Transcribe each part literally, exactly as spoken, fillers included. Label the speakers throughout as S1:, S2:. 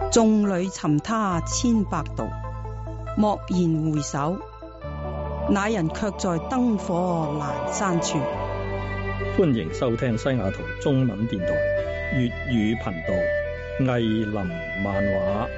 S1: 眾裏尋他千百度，驀然回首，那人卻在燈火闌珊處。
S2: 歡迎收聽西雅圖中文電台粵語頻道藝林漫畫。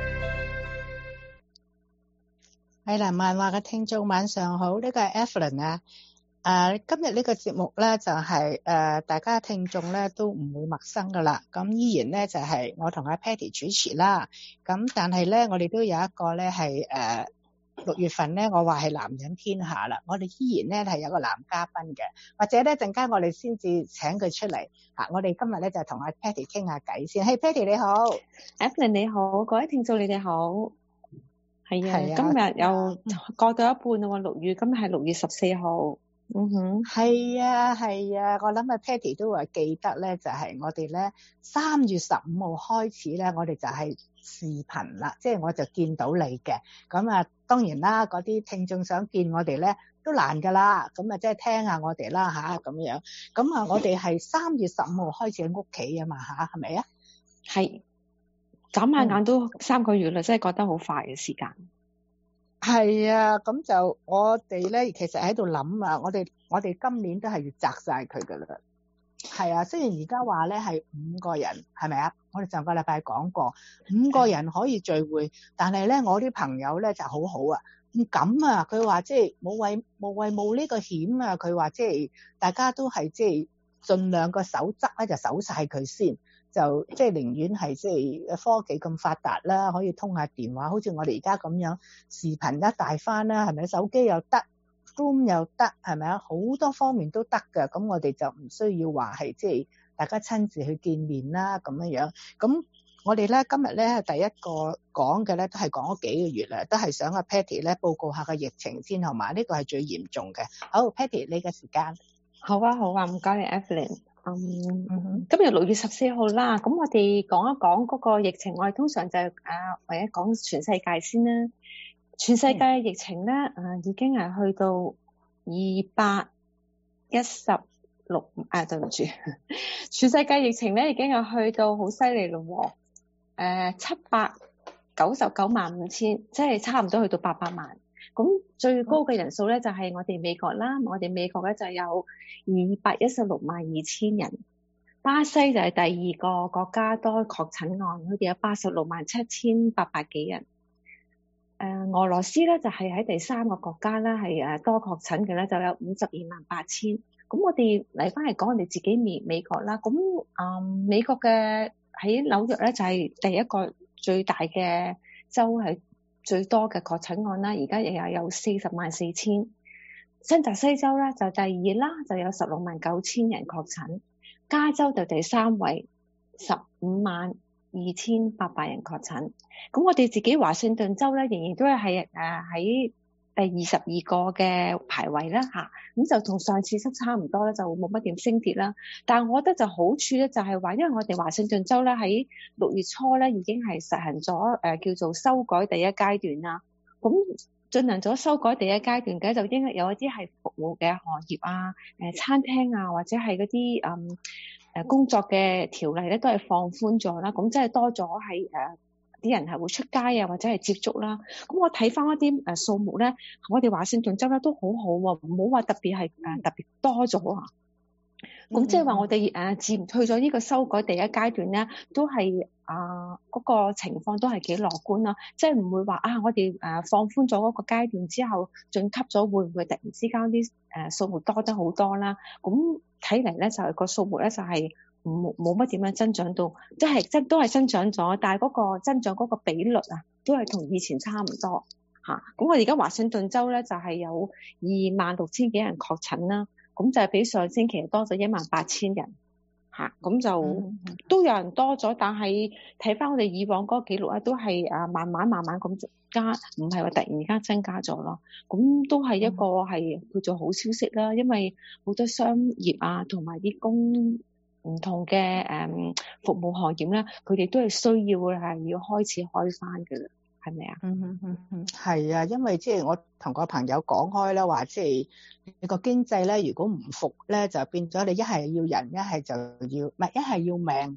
S3: 藝林漫畫嘅聽眾晚上好，呢個係 Evelyn 啊。誒，今日呢個節目咧就係誒，大家聽眾咧都唔會陌生噶啦。咁依然咧就係我同阿 Patty 主持啦。咁但係咧，我哋都有一個咧係誒六月份咧，我話係男人天下啦。我哋依然咧係有個男嘉賓嘅，或者咧陣間我哋先至請佢出嚟嚇。我哋今日咧就同阿 Patty 傾下偈先。嘿，Patty 你好
S4: ，Evelyn 你好，各位聽眾你哋好。係啊，
S3: 係啊，
S4: 今日又過到一半啦喎，六月，今日係六月十四號。嗯哼，
S3: 係啊係啊，我諗阿 Patty 都話記得咧，就係、是、我哋咧三月十五號開始咧，我哋就係視頻啦，即係我就見到你嘅。咁啊，當然啦，嗰啲聽眾想見我哋咧都難噶啦，咁啊即係聽下我哋啦吓咁樣。咁啊，我哋係三月十五號開始喺屋企啊嘛吓，係咪啊？
S4: 係，眨下眼都三個月啦，真係覺得好快嘅時間。
S3: 係啊，咁就我哋咧，其實喺度諗啊，我哋我哋今年都係要摘晒佢噶啦。係啊，雖然而家話咧係五個人，係咪啊？我哋上個禮拜講過，五個人可以聚會，但係咧我啲朋友咧就好好啊，唔敢啊，佢話即係冇謂冇謂冒呢個險啊，佢話即係大家都係即係盡量個守則咧就守晒佢先。就即係寧願係即係科技咁發達啦，可以通下電話，好似我哋而家咁樣視頻一大翻啦，係咪？手機又得 Zoom 又得，係咪啊？好多方面都得㗎，咁我哋就唔需要話係即係大家親自去見面啦咁樣樣。咁我哋咧今日咧第一個講嘅咧都係講咗幾個月啦，都係想阿 Patty 咧報告下個疫情先，同埋呢個係最嚴重嘅。好 ，Patty 你嘅時間。
S4: 好啊好啊，唔該你 Evelyn。嗯，嗯今日六月十四號啦，咁我哋講一講嗰個疫情，我哋通常就誒或者講全世界先啦。全世界嘅疫情咧，誒、嗯、已經係去到二百一十六，啊對唔住，全世界疫情咧已經係去到好犀利咯喎，誒七百九十九萬五千，即係差唔多去到八百萬。咁最高嘅人數咧就係我哋美國啦，我哋美國咧就有二百一十六萬二千人，巴西就係第二個國家多確診案，佢哋有八十六萬七千八百幾人。誒、呃，俄羅斯咧就係喺第三個國家啦，係誒多確診嘅咧就有五十二萬八千。咁我哋嚟翻嚟講我哋自己美美國啦，咁誒、呃、美國嘅喺紐約咧就係第一個最大嘅州係。最多嘅確診案啦，而家亦有有四十萬四千。新澤西州咧就第二啦，就有十六萬九千人確診。加州就第三位，十五萬二千八百人確診。咁我哋自己華盛頓州咧，仍然都係誒喺第二十二個嘅排位啦嚇。咁就同上次差差唔多咧，就冇乜點升跌啦。但係我覺得就好處咧，就係話，因為我哋華盛頓州咧喺六月初咧已經係實行咗誒、呃、叫做修改第一階段啦。咁進行咗修改第一階段嘅，就應該有一啲係服務嘅行業啊、誒、呃、餐廳啊，或者係嗰啲誒誒工作嘅條例咧，都係放寬咗啦。咁即係多咗係誒啲人係會出街啊，或者係接觸啦。咁我睇翻一啲誒數目咧，我哋華盛頓州咧都好好喎，唔好話特別係誒特別多咗啊。咁即係話我哋誒自去咗呢個修改第一階段咧，都係啊嗰個情況都係幾樂觀啦。即係唔會話啊，我哋誒放寬咗嗰個階段之後晉級咗，會唔會突然之間啲誒數目多得好多啦？咁睇嚟咧就係個數目咧就係冇冇乜點樣增長到，即係即都係增長咗，但係嗰個增長嗰個比率啊，都係同以前差唔多嚇。咁、啊、我哋而家華盛頓州咧就係、是、有二萬六千幾人確診啦。咁就係比上星期多咗一萬八千人嚇，咁、啊、就、嗯、都有人多咗，但係睇翻我哋以往嗰個記錄咧，都係啊慢慢慢慢咁加，唔係話突然間增加咗咯。咁都係一個係叫做好消息啦，因為好多商業啊同埋啲工唔同嘅誒、嗯、服務行業咧，佢哋都係需要係要開始開翻嘅啦。係咪啊？
S3: 嗯嗯嗯嗯，係啊，因為即係我同個朋友講開啦，話即係你個經濟咧，如果唔復咧，就變咗你一係要人，一係就要唔係一係要命。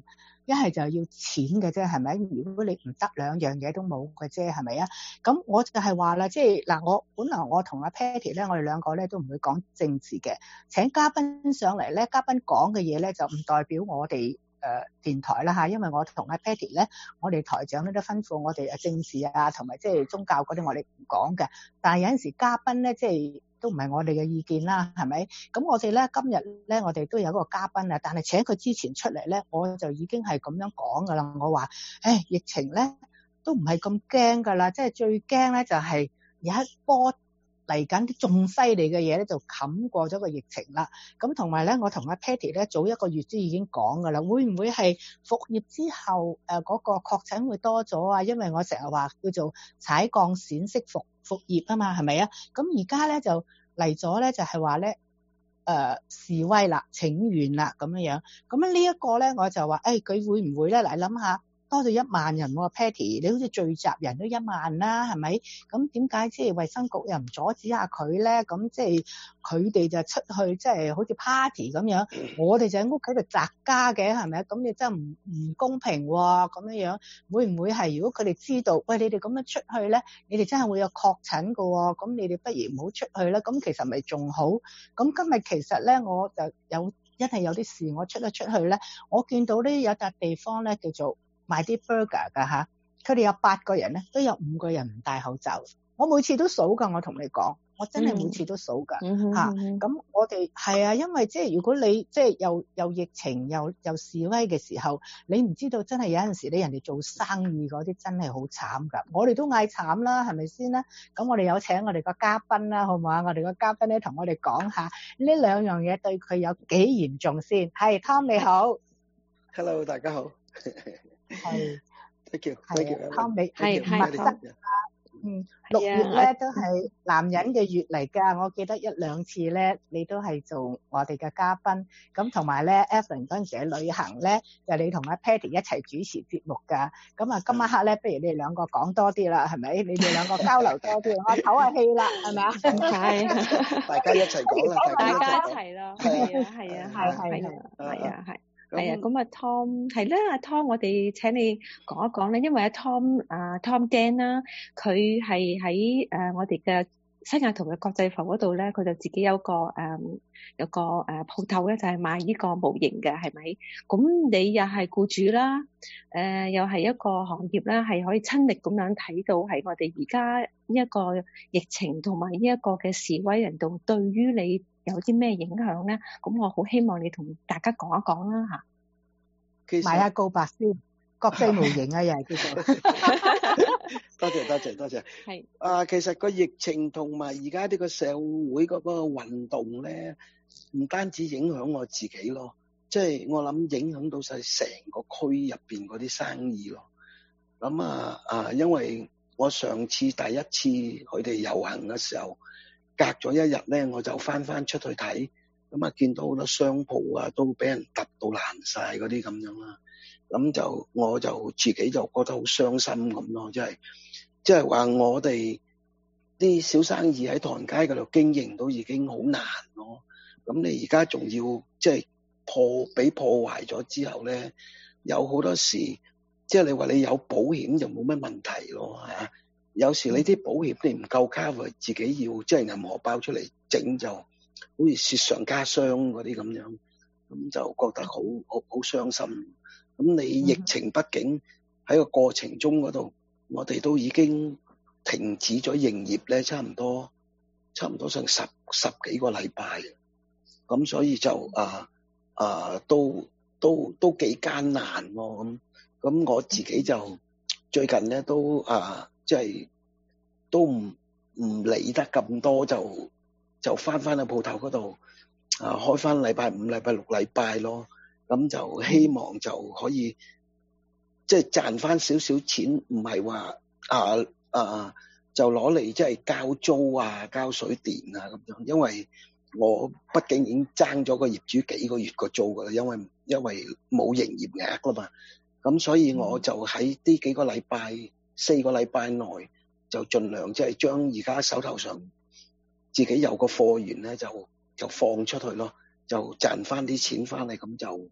S3: 一係就要錢嘅啫，係咪？如果你唔得兩樣嘢都冇嘅啫，係咪啊？咁我就係話啦，即係嗱，我本來我同阿 Patty 咧，我哋兩個咧都唔會講政治嘅。請嘉賓上嚟咧，嘉賓講嘅嘢咧就唔代表我哋誒、呃、電台啦嚇，因為我同阿 Patty 咧，我哋台長咧都吩咐我哋誒政治啊同埋即係宗教嗰啲我哋唔講嘅。但係有陣時嘉賓咧即係都唔係我哋嘅意見啦，係咪？咁我哋咧今日咧我哋都有一個嘉賓啊，但係請佢之前出嚟咧，我就已經係咁樣講噶啦。我話誒疫情咧都唔係咁驚噶啦，即係最驚咧就係有一波嚟緊啲仲犀利嘅嘢咧，就冚過咗個疫情啦。咁同埋咧，我同阿 Patty 咧早一個月之已經講噶啦，會唔會係復業之後誒嗰個確診會多咗啊？因為我成日話叫做踩鋼線式復復業啊嘛，係咪啊？咁而家咧就嚟咗咧，就係話咧誒示威啦、請願啦咁樣樣。咁呢一個咧，我就話誒佢會唔會咧？嚟諗下。多咗一萬人喎 Patty，你好似聚集人都一萬啦，係咪？咁點解即係衛生局又唔阻止下佢咧？咁即係佢哋就出去即係好似 party 咁樣，我哋就喺屋企度宅家嘅，係咪？咁你真係唔唔公平喎，咁樣樣會唔會係如果佢哋知道，喂你哋咁樣出去咧，你哋真係會有確診㗎喎，咁你哋不如唔好出去啦。咁其實咪仲好？咁今日其實咧，我就有一係有啲事，我出咗出去咧，我見到呢有笪地方咧叫做賣啲 burger 㗎吓，佢哋有八個人咧，都有五個人唔戴口罩。我每次都數㗎，我同你講，我真係每次都數㗎吓。咁我哋係啊，因為即係如果你即係又又疫情又又示威嘅時候，你唔知道真係有陣時你人哋做生意嗰啲真係好慘㗎。我哋都嗌慘啦，係咪先啦？咁我哋有請我哋個嘉賓啦，好唔好啊？我哋個嘉賓咧同我哋講下呢兩樣嘢對佢有幾嚴重先。係 Tom 你好
S5: ，Hello 大家好。
S3: 係
S5: ，thank you，thank you，
S3: 湯美
S4: 係係，
S3: 嗯，六月咧都係男人嘅月嚟㗎。我記得一兩次咧，你都係做我哋嘅嘉賓。咁同埋咧 ，Evelyn 嗰陣時喺旅行咧，就你同阿 Patty 一齊主持節目㗎。咁啊，今晚黑咧，不如你哋兩個講多啲啦，係咪？你哋兩個交流多啲，我唞下氣啦，係咪啊？
S4: 係，
S5: 大家一齊講啦，
S4: 大家一齊咯，係啊，係啊，係係係啊，係。係啊，咁啊 Tom 係啦，阿 Tom 我哋請你講一講咧，因為阿 Tom 啊 Tom Dan 啦，佢係喺誒我哋嘅西雅圖嘅國際埠嗰度咧，佢就自己有個誒、嗯、有個誒鋪頭咧，就係賣呢個模型嘅，係咪？咁你又係僱主啦，誒、呃、又係一個行業啦，係可以親歷咁樣睇到係我哋而家呢一個疫情同埋呢一個嘅示威人動對於你有啲咩影響咧？咁我好希望你同大家講一講啦嚇。
S3: 買下告白先，國際模型啊，又係叫做。
S5: 多謝多謝多謝。
S4: 係。
S5: 啊，其實個疫情同埋而家呢個社會嗰個運動咧，唔單止影響我自己咯，即係我諗影響到晒成個區入邊嗰啲生意咯。咁啊啊，因為我上次第一次佢哋遊行嘅時候，隔咗一日咧，我就翻翻出去睇。咁啊，見到好多商鋪啊，都俾人揼到爛晒嗰啲咁樣啦。咁就我就自己就覺得好傷心咁咯，即係即係話我哋啲小生意喺唐人街嗰度經營都已經好難咯。咁你而家仲要即係破俾破壞咗之後咧，有好多時即係你話你有保險就冇乜問題咯嚇。有時你啲保險你唔夠 cover，自己要即係銀荷包出嚟整就。好似雪上加霜嗰啲咁樣，咁就覺得好好好傷心。咁你疫情畢竟喺個過程中嗰度，我哋都已經停止咗營業咧，差唔多差唔多成十十幾個禮拜。咁所以就啊啊都都都幾艱難咯。咁咁我自己就最近咧都啊即係都唔唔理得咁多就。就翻翻去鋪頭嗰度，啊開翻禮拜五、禮拜六、禮拜咯，咁就希望就可以即係、就是、賺翻少少錢，唔係話啊啊就攞嚟即係交租啊、交水電啊咁樣，因為我畢竟已經爭咗個業主幾個月個租噶啦，因為因為冇營業額啦嘛，咁所以我就喺呢幾個禮拜、四個禮拜內就盡量即係將而家手頭上。自己有個貨源咧，就就放出去咯，就賺翻啲錢翻嚟，咁就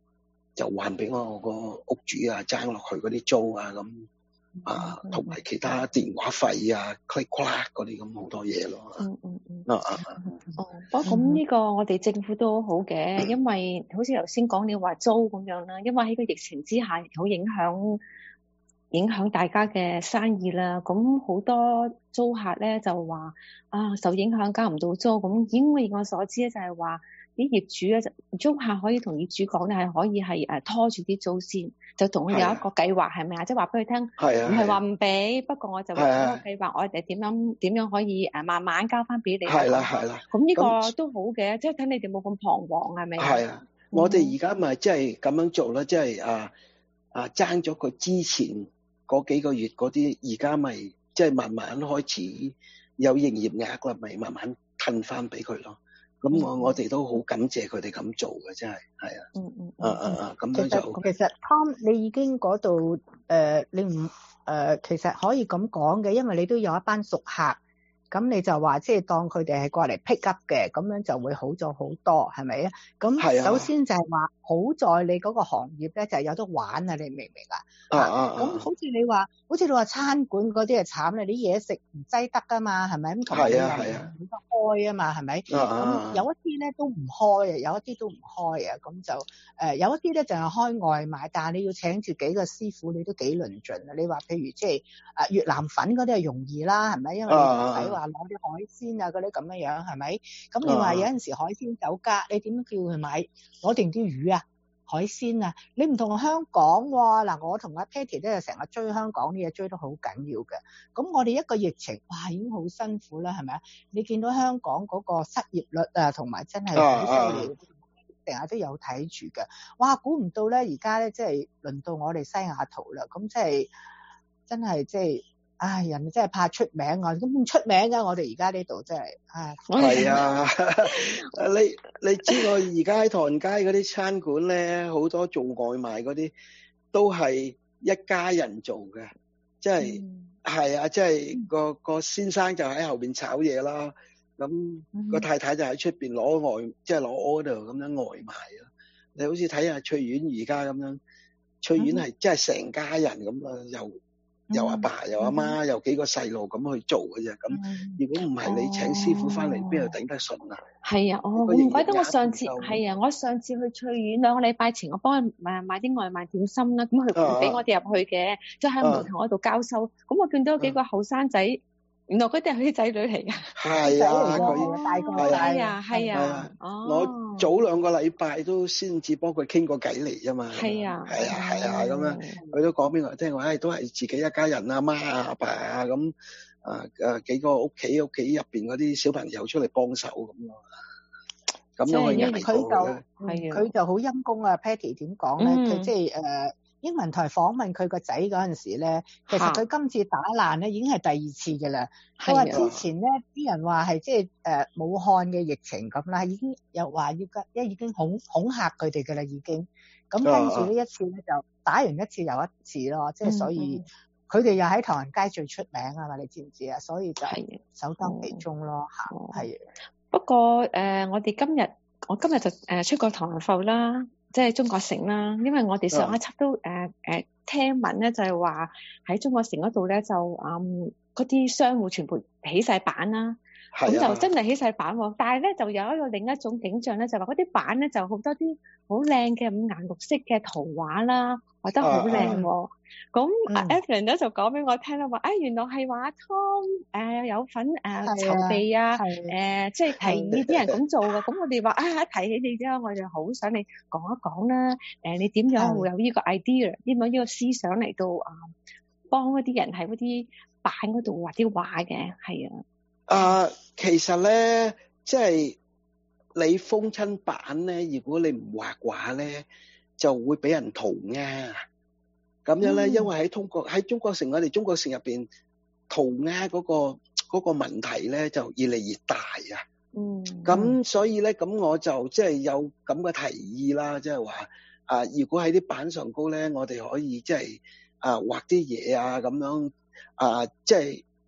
S5: 就還俾我個屋主啊爭落去嗰啲租啊咁啊，同埋其他電話費啊 click clack 嗰啲咁好多嘢咯。
S4: 嗯嗯嗯。
S5: 啊啊啊！
S4: 哦，不過咁呢個我哋政府都好嘅，因為好似頭先講你話租咁樣啦，因為喺個疫情之下好影響影響大家嘅生意啦。咁好多租客咧就話啊受影響交唔到租，咁因為我所知咧就係話啲業主咧就租客可以同業主講咧係可以係誒拖住啲租先，就同佢有一個計劃係咪啊？即係話俾佢聽，
S5: 係啊，
S4: 唔係話唔俾，不過我就會有一個計劃，我哋點樣點樣可以誒慢慢交翻俾你。
S5: 係啦係啦。
S4: 咁呢個都好嘅，即係睇你哋冇咁彷徨係咪啊？
S5: 係啊，我哋而家咪即係咁樣做啦，即係啊啊爭咗佢之前嗰幾個月嗰啲，而家咪即係慢慢開始有營業額啦，咪慢慢褪翻俾佢咯。咁我我哋都好感謝佢哋咁做嘅，真係係啊。
S4: 嗯嗯。
S5: 啊啊啊！咁樣就
S3: 其實 Tom 你已經嗰度誒，你唔誒、呃，其實可以咁講嘅，因為你都有一班熟客。咁你就話即係當佢哋係過嚟 pick up 嘅，咁樣就會好咗好多，係咪啊？咁首先就係話好在你嗰個行業咧就係有得玩啊！你明唔明啊？
S5: 啊啊！
S3: 咁好似你話，好似你話餐館嗰啲係慘咧，你啲嘢食唔擠得噶嘛，係咪？咁同埋你又冇得開啊嘛，係咪？咁有一啲咧都唔開啊，有一啲都唔開啊，咁就誒有一啲咧就係開外賣，但係你要請住幾個師傅，你都幾論盡啊！你話譬如即係誒越南粉嗰啲係容易啦，係咪？因為你唔使話攞啲海鮮啊嗰啲咁樣樣係咪？咁你話有陣時海鮮酒家，你點樣叫佢買攞定啲魚啊、海鮮啊？你唔同香港喎，嗱我同阿 Patty 都係成日追香港啲嘢，追得好緊要嘅。咁我哋一個疫情，哇已經好辛苦啦，係咪啊？你見到香港嗰個失業率啊，同埋真係好犀利，成日都有睇住嘅。哇，估唔到咧，而家咧即係輪到我哋西雅圖啦，咁即係真係即係。唉，人真係怕出名啊！咁唔出名㗎，我哋而家呢度真係，唉。
S5: 係啊，你你知我而家喺唐人街嗰啲餐館咧，好多做外賣嗰啲都係一家人做嘅，即係係啊，即係個個先生就喺後邊炒嘢啦，咁個太太就喺出邊攞外，即係攞 order 咁樣外賣咯。你好似睇下翠苑而家咁樣，翠苑係即係成家人咁啊，又。又阿爸又阿媽又幾個細路咁去做嘅啫，咁如果唔係你請師傅翻嚟，邊度頂得順啊？
S4: 係啊，哦，唔怪得我上次係啊，我上次去翠苑兩個禮拜前，我幫佢買買啲外賣點心啦，咁佢唔俾我哋入去嘅，即係喺門口嗰度交收，咁我見到幾個後生仔。原來佢哋係佢啲仔女嚟㗎，
S5: 係啊，佢
S3: 大個仔
S4: 啊，係啊，
S5: 我早兩個禮拜都先至幫佢傾過偈嚟啫嘛，
S4: 係啊，
S5: 係啊，係啊，咁樣佢都講俾我聽，話誒都係自己一家人啊，媽啊、阿爸啊咁啊誒幾個屋企屋企入邊嗰啲小朋友出嚟幫手咁咯，咁樣去捱過咧，
S3: 係啊，佢就好陰功啊 ，Patty 點講咧？佢即係誒。英文台訪問佢個仔嗰陣時咧，其實佢今次打爛咧已經係第二次嘅啦。佢話之前咧啲人話係即係誒武漢嘅疫情咁啦，已經又話要一已經恐恐嚇佢哋嘅啦已經。咁跟住呢一次咧就打完一次又一次咯，即係所以佢哋又喺唐人街最出名啊嘛，你知唔知啊？所以就首當其衝咯嚇，係。
S4: 不過誒，我哋今日我今日就誒出過唐人埠啦。即係中國城啦，因為我哋上一輯都誒誒、呃呃、聽聞咧，就係話喺中國城嗰度咧就嗯嗰啲商戶全部起晒板啦，咁、啊、就真係起晒板喎。但係咧就有一個另一種景象咧，就話嗰啲板咧就好多啲好靚嘅五顏六色嘅圖畫啦，畫得好靚喎。咁阿 Evelyn 咧就講俾我聽啦，話誒、哎、原來係話 Tom 誒、呃、有份誒、呃、籌備啊，誒即係提議啲人咁做嘅。咁我哋話啊一提起你之後，我就好想你講一講啦。誒、呃、你點樣會有呢個 idea，點樣呢個思想嚟到啊幫嗰啲人喺嗰啲板嗰度畫啲畫嘅？係啊。
S5: 啊、呃，其實咧，即係你封親板咧，如果你唔畫畫咧，就會俾人塗鴉。咁樣咧，因為喺中國喺中國城，我哋中國城入邊塗鴉嗰個嗰個問題咧，就越嚟越大啊。嗯。咁所以咧，咁我就即係有咁嘅提議啦，即係話啊，如果喺啲板上高咧，我哋可以即係啊畫啲嘢啊，咁樣啊，即係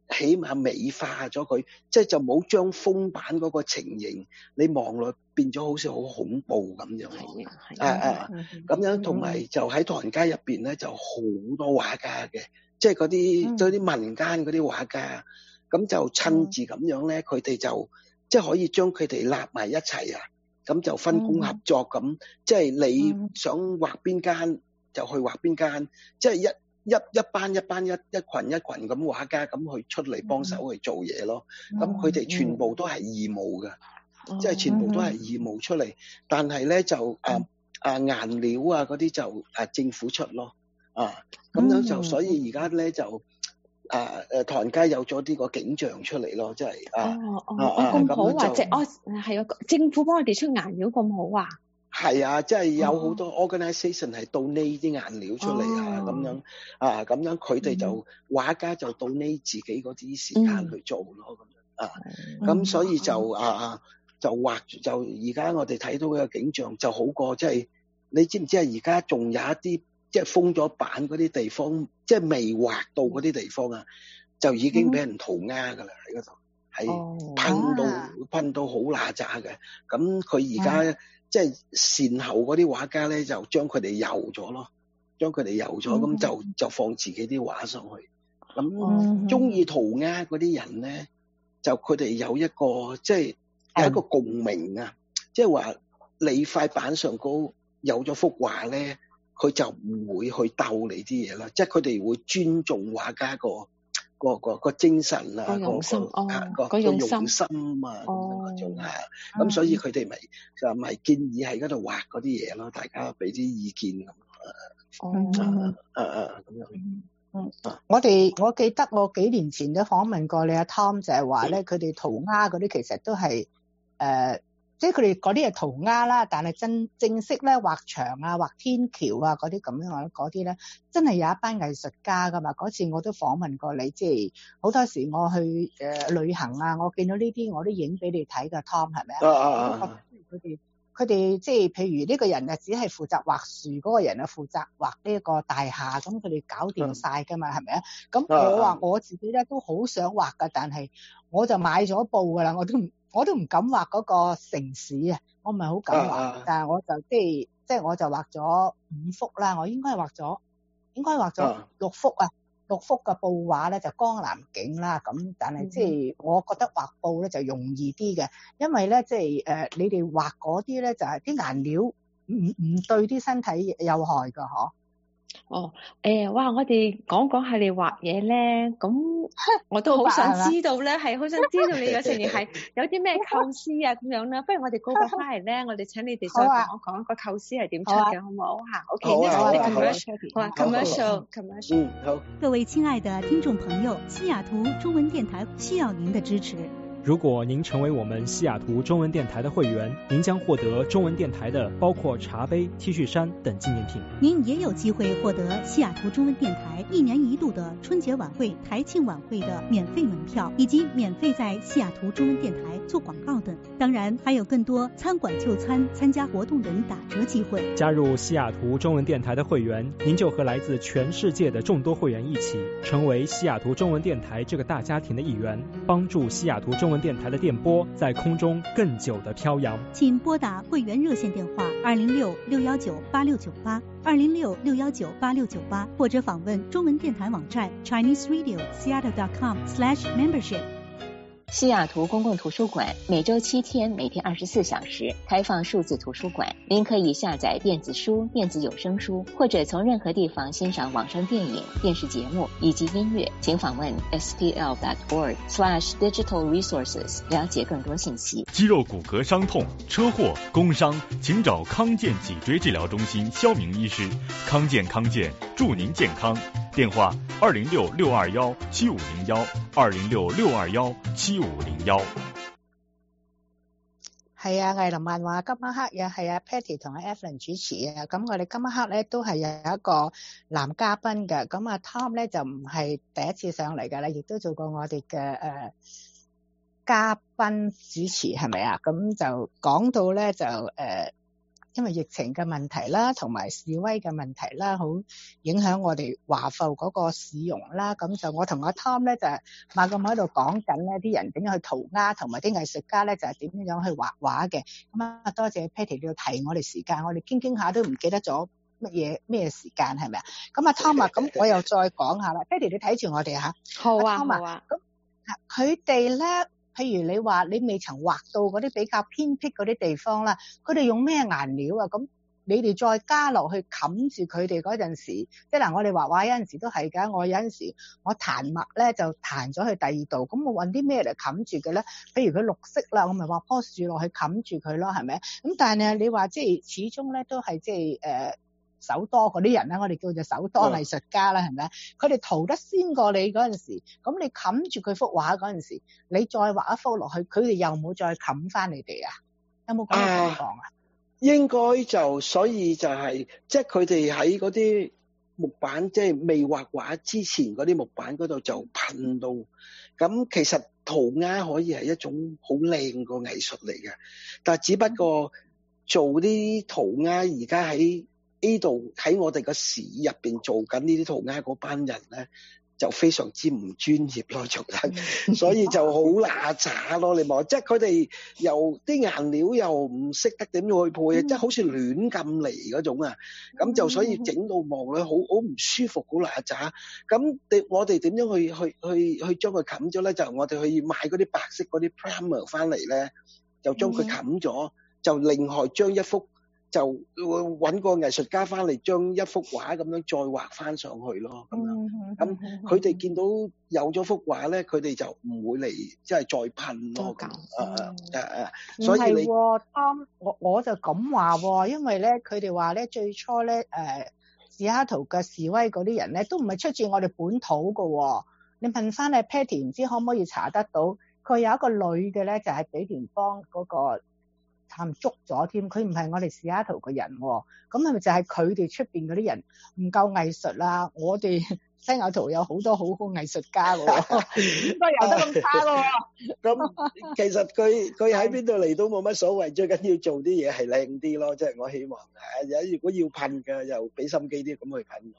S5: 起碼美化咗佢，即係就冇將封版嗰個情形，你望落變咗好似好恐怖咁樣。
S4: 係啊，係
S5: 啊啊，咁樣同埋就喺唐人街入邊咧，就好多畫家嘅，即係嗰啲嗰啲民間嗰啲畫家，咁就親自咁樣咧，佢哋就即係可以將佢哋立埋一齊啊，咁就分工合作咁，即係你想畫邊間就去畫邊間，即係一。一一班一班一一群一群咁畫家咁去出嚟幫手去做嘢咯，咁佢哋全部都係義務嘅，嗯、即係全部都係義務出嚟，但係咧就啊啊顏料啊嗰啲就啊政府出咯，啊咁樣就所以而家咧就啊誒唐人街有咗呢個景象出嚟咯，即係啊
S4: 哦哦哦咁好啊，即係哦係啊，政府幫我哋出顏料咁好啊。
S5: 係啊，即係有好多 organisation 係 donate 啲顏料出嚟啊，咁、哦、樣啊，咁樣佢哋就畫、嗯、家就 donate 自己嗰啲時間去做咯，咁、嗯、樣啊，咁、嗯、所以就啊就畫就而家我哋睇到嘅景象就好過，即、就、係、是、你知唔知啊？而家仲有一啲即係封咗版嗰啲地方，即係未畫到嗰啲地方啊，就已經俾人塗鴉噶啦喺嗰度，係噴到噴到好乸渣嘅，咁佢而家。即係善後嗰啲畫家咧，就將佢哋油咗咯，將佢哋油咗，咁、嗯、就就放自己啲畫上去。咁中意塗鴉嗰啲人咧，就佢哋有一個即係有一個共鳴啊！即係話你塊板上高有咗幅畫咧，佢就唔會去鬥你啲嘢啦。即係佢哋會尊重畫家個個個個精神啊，個用心哦，個個用心啊，咁嗰種啊，咁所以佢哋咪就咪建議喺嗰度畫嗰啲嘢咯，大家俾啲意見咁啊，啊啊啊咁樣。
S3: 嗯，我哋我記得我幾年前都訪問過你阿 Tom， 就係話咧，佢哋塗鴉嗰啲其實都係誒。即係佢哋嗰啲係塗鴉啦，但係真正式咧畫牆啊、畫天橋啊嗰啲咁樣嗰啲咧，真係有一班藝術家噶嘛。嗰次我都訪問過你，即係好多時我去誒、呃、旅行啊，我見到呢啲我都影俾你睇噶 ，Tom 係咪啊？啊啊啊！佢哋佢哋即係譬如呢個人啊，只係負責畫樹，嗰、嗰個人啊負責畫呢一個大廈，咁佢哋搞掂晒噶嘛，係咪啊？咁我話我自己咧都好想畫噶，但係我就買咗布噶啦，我都唔。我都唔敢畫嗰個城市啊，我唔係好敢畫，啊、但係我就即係即係我就畫咗五幅啦，我應該係畫咗應該畫咗六幅啊，六幅嘅布畫咧就江南景啦，咁但係即係我覺得畫布咧就容易啲嘅，因為咧即係誒你哋畫嗰啲咧就係啲顏料唔唔對啲身體有害㗎嗬。
S4: 哦，誒、呃，哇！我哋講講下你畫嘢咧，咁我都好想知道咧，係好想知道你有成年係有啲咩構思啊咁樣啦。不如我哋嗰個翻嚟咧，我哋請你哋再講一講個構思係點出嘅，好唔好嚇 ？OK，呢個係 commercial， 好啊 ，commercial，commercial。
S5: 嗯，好。
S6: 各位親愛的聽眾朋友，西雅圖中文電台需要您的支持。
S7: 如果您成為我們西雅圖中文電台的會員，您將獲得中文電台的包括茶杯、T 恤衫等紀念品。
S6: 您也有機會獲得西雅圖中文電台一年一度的春節晚會、台慶晚會的免費門票，以及免費在西雅圖中文電台做廣告等。當然，還有更多餐館就餐、參加活動等打折機會。
S7: 加入西雅圖中文電台的會員，您就和來自全世界的眾多會員一起，成為西雅圖中文電台這個大家庭的一員，幫助西雅圖中文電台的電波在空中更久的飄揚。
S6: 請撥打會員熱線電話二零六六幺九八六九八二零六六幺九八六九八，或者訪問中文電台網站 chinese radio seattle dot com slash membership。
S8: 西雅圖公共圖書館每周七天，每天二十四小時開放數字圖書館，您可以下載電子書、電子有聲書，或者從任何地方欣賞網上電影、電視節目以及音樂。請訪問 s p l dot org slash digital resources 了解更多信息。
S9: 肌肉骨骼傷痛、車禍、工傷，請找康健脊椎治療中心肖明醫師。康健康健，祝您健康。電話二零六六二幺七五零幺二零六六二幺七五零幺。
S3: 係啊，藝林漫畫今晚黑又係阿 Patty 同阿 Evelyn 主持啊。咁我哋今晚黑咧都係有一個男嘉賓嘅。咁阿 Tom 咧就唔係第一次上嚟㗎啦，亦都做過我哋嘅誒嘉賓主持係咪啊？咁就講到咧就誒。呃因為疫情嘅問題啦，同埋示威嘅問題啦，好影響我哋華埠嗰個市容啦。咁就我同阿 Tom 咧就係猛咁喺度講緊咧，啲人點樣去塗鴉，同埋啲藝術家咧就係點樣去畫畫嘅。咁啊，多謝 Patty 你要提我哋時間，我哋傾傾下都唔記得咗乜嘢咩時間係咪啊？咁阿 Tom 啊，咁我又再講下啦。Patty 你睇住我哋嚇。
S4: 好啊，
S3: 好
S4: 啊。
S3: 咁佢哋咧。譬如你話你未曾畫到嗰啲比較偏僻嗰啲地方啦，佢哋用咩顏料啊？咁你哋再加落去冚住佢哋嗰陣時，即係嗱，我哋畫畫有陣時都係㗎。我有陣時我彈墨咧就彈咗去第二度，咁我揾啲咩嚟冚住嘅咧？譬如佢綠色啦，我咪畫棵樹落去冚住佢咯，係咪？咁但係你話即係始終咧都係即係誒。手多嗰啲人咧，我哋叫做手多藝術家啦，係咪？佢哋塗得先過你嗰陣時，咁你冚住佢幅畫嗰陣時，你再畫一幅落去，佢哋又冇再冚翻你哋啊？有冇咁嘅情況啊？
S5: 應該就所以就係、是，即係佢哋喺嗰啲木板，即係未畫畫之前嗰啲木板嗰度就噴到。咁其實塗鴉可以係一種好靚個藝術嚟嘅，但係只不過做啲塗鴉而家喺呢度喺我哋個市入邊做緊呢啲塗鴉嗰班人咧，就非常之唔專業咯，做得，所以就好乸渣咯。你望，即係佢哋又啲顏料又唔識得點樣去配，嗯、即係好似亂咁嚟嗰種啊。咁就所以整到望咧，好好唔舒服，好乸渣。咁我哋點樣去去去去將佢冚咗咧？就我哋去買嗰啲白色嗰啲 primer 翻嚟咧，就將佢冚咗，就另外將一幅。就揾個藝術家翻嚟，將一幅畫咁樣再畫翻上去咯，咁樣。咁佢哋見到有咗幅畫咧，佢哋就唔會嚟，即係再噴咯。咁啊啊啊！所以你
S3: 啱，我我就咁話喎，因為咧佢哋話咧最初咧誒西雅圖嘅示威嗰啲人咧都唔係出自我哋本土㗎喎。你問翻你 Patty，唔知可唔可以查得到？佢有一個女嘅咧，就係俾聯邦嗰個。探捉咗添，佢唔係我哋西雅圖嘅人喎，咁係咪就係佢哋出邊嗰啲人唔夠藝術啦？我哋西雅圖有好多好好藝術家喎，應該有得咁差喎。
S5: 咁其實佢佢喺邊度嚟都冇乜所謂，最緊要做啲嘢係靚啲咯，即係我希望係。如果要噴嘅，又俾心機啲咁去噴。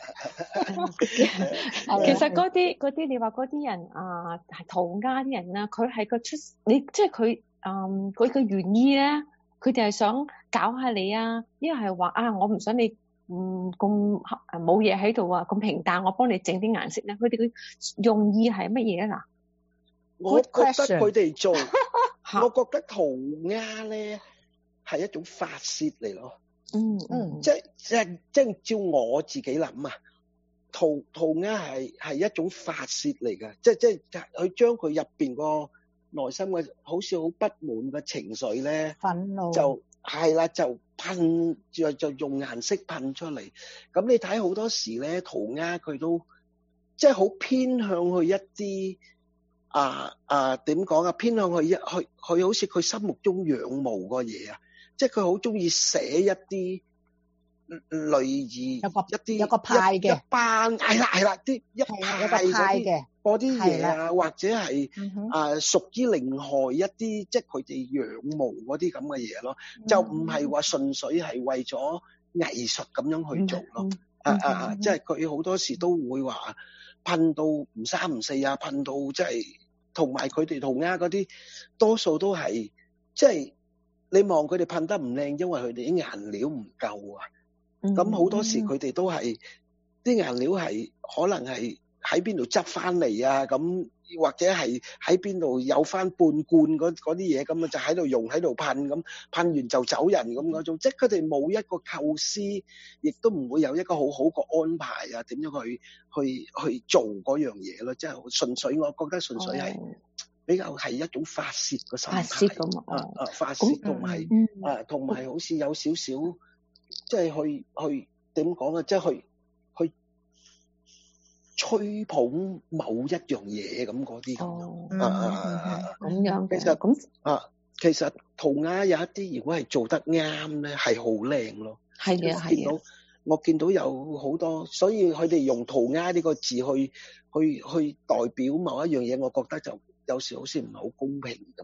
S4: 其實嗰啲嗰啲，你話嗰啲人啊，係塗鴉啲人啦，佢係個出你即係佢。嗯，佢嘅原意咧，佢哋係想搞下你啊，一係話啊，我唔想你嗯咁冇嘢喺度啊，咁平淡，我幫你整啲顏色咧。佢哋嘅用意係乜嘢啊？嗱，
S5: 我覺得佢哋做，我覺得塗鴉咧係一種發泄嚟咯。
S4: 嗯嗯，
S5: 即即即照我自己諗啊，塗塗鴉係係一種發泄嚟嘅，即即佢將佢入邊個。內心嘅好似好不滿嘅情緒咧，
S3: 憤怒
S5: 就係啦，就噴就就用顏色噴出嚟。咁你睇好多時咧，塗鴉佢都即係好偏向去一啲啊啊點講啊？偏向去一去去好似佢心目中仰慕個嘢啊！即係佢好中意寫一啲類似
S3: 有個
S5: 一啲
S3: 有個派嘅
S5: 一班係啦係啦啲一派嘅。嗰啲嘢啊，或者係、嗯、啊屬於另外一啲，即係佢哋仰慕嗰啲咁嘅嘢咯，嗯、就唔係話純粹係為咗藝術咁樣去做咯。嗯嗯、啊啊啊！即係佢好多時都會話噴到唔三唔四啊，噴到即係同埋佢哋塗鴉嗰啲，多數都係即係你望佢哋噴得唔靚，因為佢哋啲顏料唔夠啊。咁好、嗯、多時佢哋都係啲顏料係可能係。喺邊度執翻嚟啊？咁或者係喺邊度有翻半罐嗰啲嘢咁啊？就喺度用喺度噴咁，噴完就走人咁嗰種，即係佢哋冇一個構思，亦都唔會有一個好好個安排啊，點樣去去去做嗰樣嘢咯？即係純粹，我覺得純粹係比較係一種發泄個心態，發泄咁啊啊！發泄同埋啊，同埋好似有少少即係去去點講啊？即係去。吹捧某一樣嘢咁嗰啲咁啊啊
S4: 咁樣嘅，
S5: 其實咁啊，其實塗鴉有一啲，如果係做得啱咧，係好靚咯。
S4: 係嘅，係嘅。見到
S5: 我見到有好多，所以佢哋用塗鴉呢個字去去去代表某一樣嘢，我覺得就有時好似唔係好公平咁。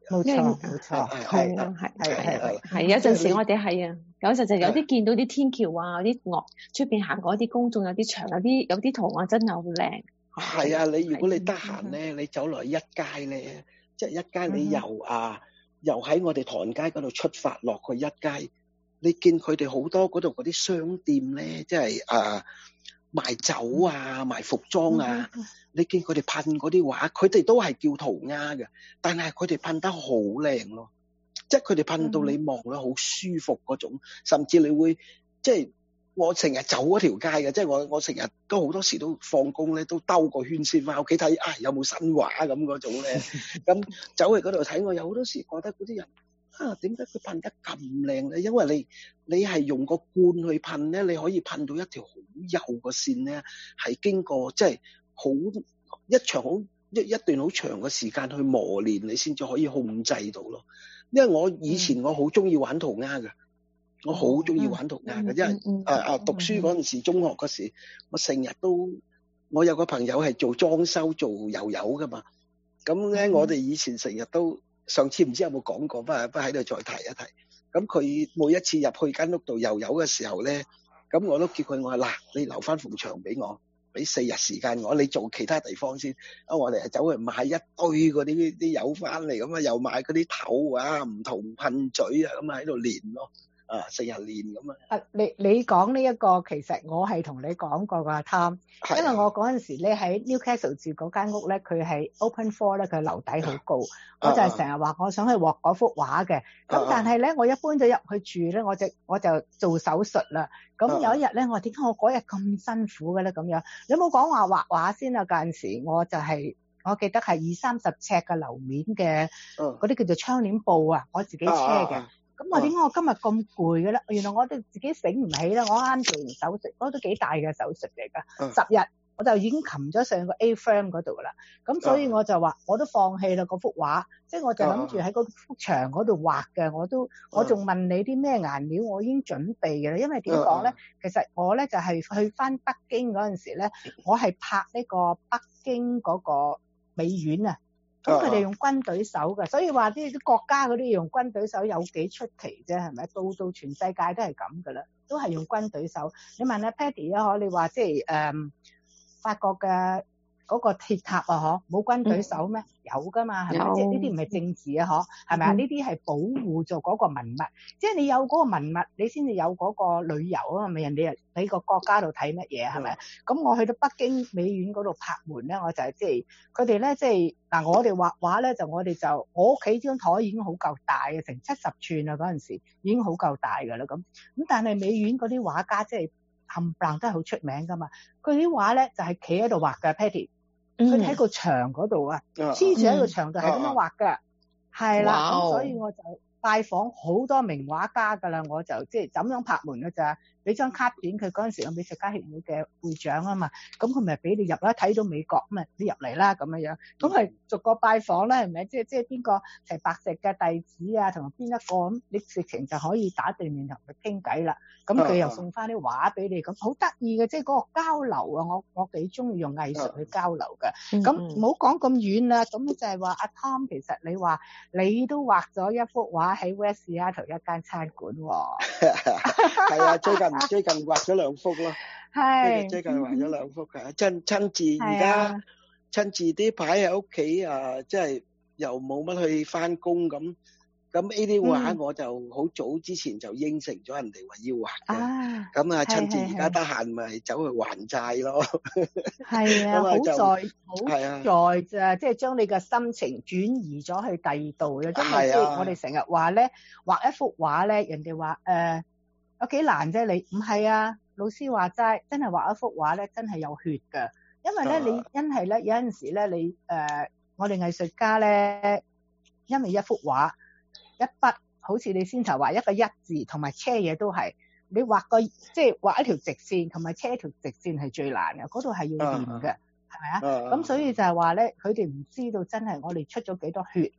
S3: 冇錯冇錯，
S4: 係啊係
S3: 係係係
S4: 係有陣時我哋係啊，有陣就有啲見到啲天橋啊，有啲樂出邊行過啲公眾有啲牆，有啲有啲圖畫真係好靚。
S5: 係啊，你如果你得閒咧，你走落一街咧，即係一街你由啊由喺我哋唐人街嗰度出發落去一街，你見佢哋好多嗰度嗰啲商店咧，即係啊賣酒啊賣服裝啊，你見佢哋噴嗰啲畫，佢哋都係叫塗鴉嘅，但係佢哋噴得好靚咯，即係佢哋噴到你望咧好舒服嗰種，甚至你會即係。我成日走嗰條街嘅，即係我我成日都好多時都放工咧，都兜個圈先翻屋企睇啊，有冇新畫咁嗰種咧。咁走去嗰度睇，我有好多時覺得嗰啲人啊，點解佢噴得咁靚咧？因為你你係用個罐去噴咧，你可以噴到一條好幼嘅線咧，係經過即係好一場好一一段好長嘅時間去磨練，你先至可以控制到咯。因為我以前我好中意玩塗鴉嘅。我好中意玩塗鴉嘅，因為誒誒讀書嗰陣時，中學嗰時，我成日都我有個朋友係做裝修做油油噶嘛，咁咧我哋以前成日都上次唔知有冇講過，不過不過喺度再提一提。咁佢每一次入去間屋度油油嘅時候咧，咁我都叫佢我話嗱，你留翻埲牆俾我，俾四日時間我，你做其他地方先。啊，我哋係走去買一堆嗰啲啲油翻嚟，咁啊又買嗰啲頭啊，唔同噴嘴啊，咁啊喺度練咯。啊，成日練咁啊！
S3: 啊，你你講呢一個，其實我係同你講過㗎，Tom，因為我嗰陣時咧喺 Newcastle 住嗰間屋咧，佢係 open floor 咧，佢樓底好高，我就係成日話我想去畫嗰幅畫嘅。咁但係咧，我一搬咗入去住咧，我就我就做手術啦。咁有一日咧，我話點解我嗰日咁辛苦嘅咧？咁樣你有冇講話畫畫先啊？嗰陣時我就係、是、我記得係二三十尺嘅樓面嘅嗰啲叫做窗簾布啊，我自己車嘅。咁我點解我今日咁攰嘅咧？原來我哋自己醒唔起啦。我啱做完手術，嗰都幾大嘅手術嚟㗎。十日我就已經擒咗上個 A-frame 嗰度啦。咁所以我就話我都放棄啦嗰幅畫，即係我就諗住喺嗰幅牆嗰度畫嘅。我都我仲問你啲咩顏料，我已經準備嘅啦。因為點講咧？其實我咧就係去翻北京嗰陣時咧，我係拍呢個北京嗰個美院啊。咁佢哋用軍隊手嘅，所以話啲啲國家嗰啲用軍隊手有幾出奇啫，係咪？到到全世界都係咁噶啦，都係用軍隊手。你問阿 Patty 啊，可你話即係誒法國嘅嗰個鐵塔啊，嗬，冇軍隊手咩？有噶嘛，係咪？即係呢啲唔係政治啊，嗬，係咪啊？呢啲係保護咗嗰個文物，即係你有嗰個文物，你先至有嗰個旅遊啊，咪人哋喺個國家度睇乜嘢，係咪？咁我去到北京美院嗰度拍門咧，我就係即係佢哋咧，即係嗱，我哋畫畫咧就我哋就我屋企張台已經好夠大嘅，成七十寸啊嗰陣時已經好夠大㗎啦咁。咁但係美院嗰啲畫家即係冚唪唥都係好出名㗎嘛，佢啲畫咧就係企喺度畫㗎 Patty。佢哋喺個牆嗰度啊，黐住喺個牆度係咁樣畫㗎，係啦，咁所以我就拜訪好多名畫家㗎啦，我就即係怎樣拍門㗎咋？俾張卡片佢，嗰陣時有美術家協會嘅會長啊嘛，咁佢咪俾你入啦，睇到美國咁啊，你入嚟啦咁樣樣，咁係逐個拜訪啦，係咪？即係即係邊個齊白石嘅弟子啊，同埋邊一個咁，你直情就可以打對面同佢傾偈啦。咁佢又送翻啲畫俾你，咁好得意嘅，即係嗰個交流啊！我我幾中意用藝術去交流嘅。咁唔好講咁遠啦，咁就係話阿 Tom，其實你話你都畫咗一幅畫喺 West Seattle 一間餐館喎。
S5: 係啊，最近最近畫咗兩幅咯。
S3: 係。
S5: 最近畫咗兩幅嘅，親親自而家親自啲排喺屋企啊，即係又冇乜去翻工咁。咁呢啲畫我就好早之前就應承咗人哋話要畫嘅，咁啊親自而家得閒咪走去還債咯。係啊，好在好在咋，即係將你嘅心情轉移咗去第二度啦。因為即係我哋成日話咧，畫一幅畫咧，人哋話誒有幾難啫，你唔係啊？老師話齋，真係畫一幅畫咧，真係有血㗎。因為咧，你因係咧有陣時咧，你誒我哋藝術家咧，因為一幅畫。一筆好似你先頭話一個一字同埋車嘢都係，你畫個即係畫一條直線同埋車一條直線係最難嘅，嗰度係要練嘅，係咪啊？咁所以就係話咧，佢哋唔知道真係我哋出咗幾多血啊！